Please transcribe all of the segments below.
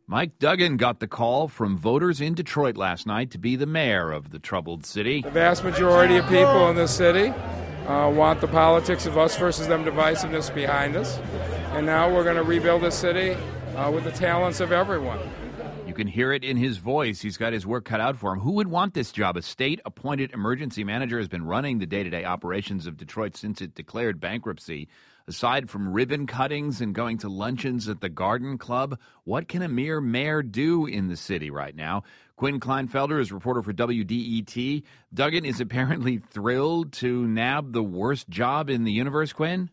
Mike Duggan got the call from voters in Detroit last night to be the mayor of the troubled city. The vast majority of people in this city want the politics of us versus them divisiveness behind us. And now we're going to rebuild this city with the talents of everyone. You can hear it in his voice. He's got his work cut out for him. Who would want this job? A state-appointed emergency manager has been running the day-to-day operations of Detroit since it declared bankruptcy. Aside from ribbon cuttings and going to luncheons at the Garden Club, what can a mere mayor do in the city right now? Quinn Kleinfelder is reporter for WDET. Duggan is apparently thrilled to nab the worst job in the universe, Quinn?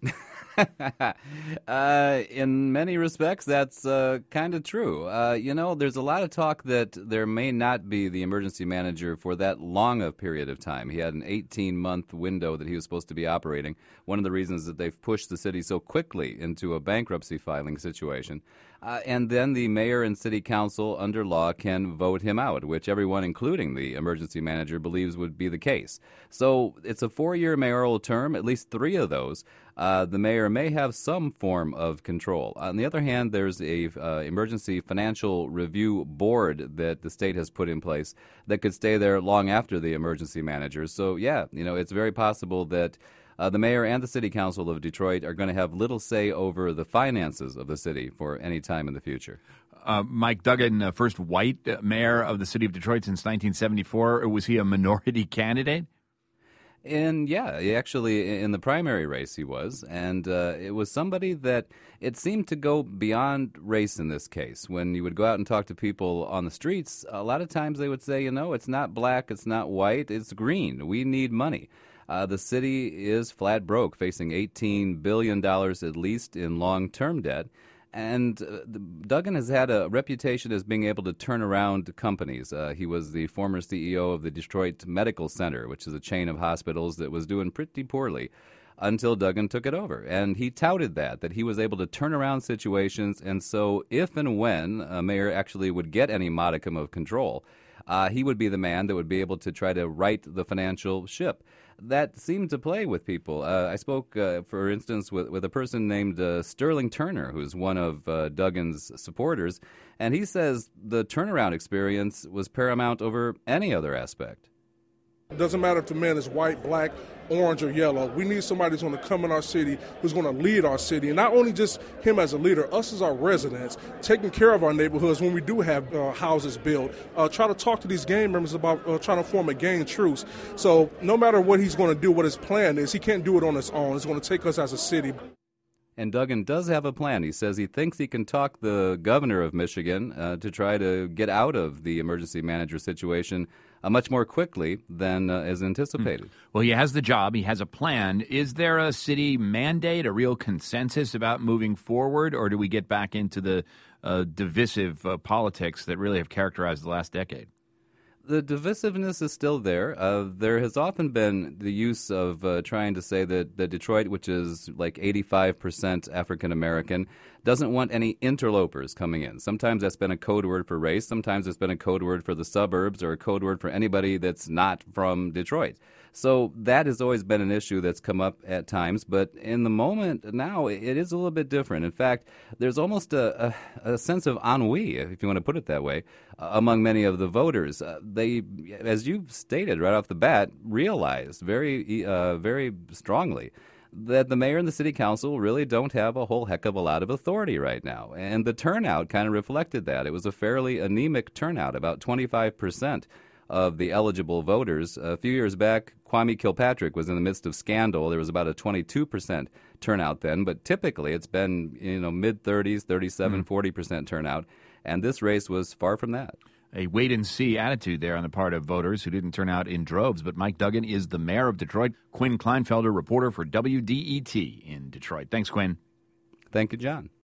In many respects, that's kind of true. There's a lot of talk that there may not be the emergency manager for that long a period of time. He had an 18-month window that he was supposed to be operating. One of the reasons that they've pushed the city so quickly into a bankruptcy filing situation. And then the mayor and city council under law can vote him out, which everyone, including the emergency manager, believes would be the case. So it's a 4-year mayoral term, at least 3 of those. The mayor may have some form of control. On the other hand, there's a emergency financial review board that the state has put in place that could stay there long after the emergency manager. So, it's very possible that the mayor and the city council of Detroit are going to have little say over the finances of the city for any time in the future. Mike Duggan, first white mayor of the city of Detroit since 1974. Was he a minority candidate? And actually, in the primary race he was, and it was somebody that it seemed to go beyond race in this case. When you would go out and talk to people on the streets, a lot of times they would say, it's not black, it's not white, it's green. We need money. The city is flat broke, facing $18 billion at least in long-term debt. And Duggan has had a reputation as being able to turn around companies. He was the former CEO of the Detroit Medical Center, which is a chain of hospitals that was doing pretty poorly until Duggan took it over. And he touted that he was able to turn around situations. And so if and when a mayor actually would get any modicum of control, he would be the man that would be able to try to right the financial ship. That seemed to play with people. I spoke, for instance, with a person named Sterling Turner, who's one of Duggan's supporters, and he says the turnaround experience was paramount over any other aspect. It doesn't matter if the man is white, black, orange, or yellow. We need somebody who's going to come in our city, who's going to lead our city. And not only just him as a leader, us as our residents, taking care of our neighborhoods when we do have houses built. Try to talk to these gang members about trying to form a gang truce. So no matter what he's going to do, what his plan is, he can't do it on his own. It's going to take us as a city. And Duggan does have a plan. He says he thinks he can talk the governor of Michigan to try to get out of the emergency manager situation much more quickly than is anticipated. Well, he has the job. He has a plan. Is there a city mandate, a real consensus about moving forward, or do we get back into the divisive politics that really have characterized the last decade? The divisiveness is still there. There has often been the use of trying to say that Detroit, which is like 85% African American, doesn't want any interlopers coming in. Sometimes that's been a code word for race. Sometimes it's been a code word for the suburbs or a code word for anybody that's not from Detroit. So that has always been an issue that's come up at times. But in the moment now, it is a little bit different. In fact, there's almost a sense of ennui, if you want to put it that way, among many of the voters. They, as you stated right off the bat, realized very strongly that the mayor and the city council really don't have a whole heck of a lot of authority right now. And the turnout kind of reflected that. It was a fairly anemic turnout, about 25% of the eligible voters. A few years back, Kwame Kilpatrick was in the midst of scandal. There was about a 22% turnout then, but typically it's been mid-30s, 37, 40% turnout, and this race was far from that. A wait-and-see attitude there on the part of voters who didn't turn out in droves. But Mike Duggan is the mayor of Detroit. Quinn Kleinfelder, reporter for WDET in Detroit. Thanks, Quinn. Thank you, John.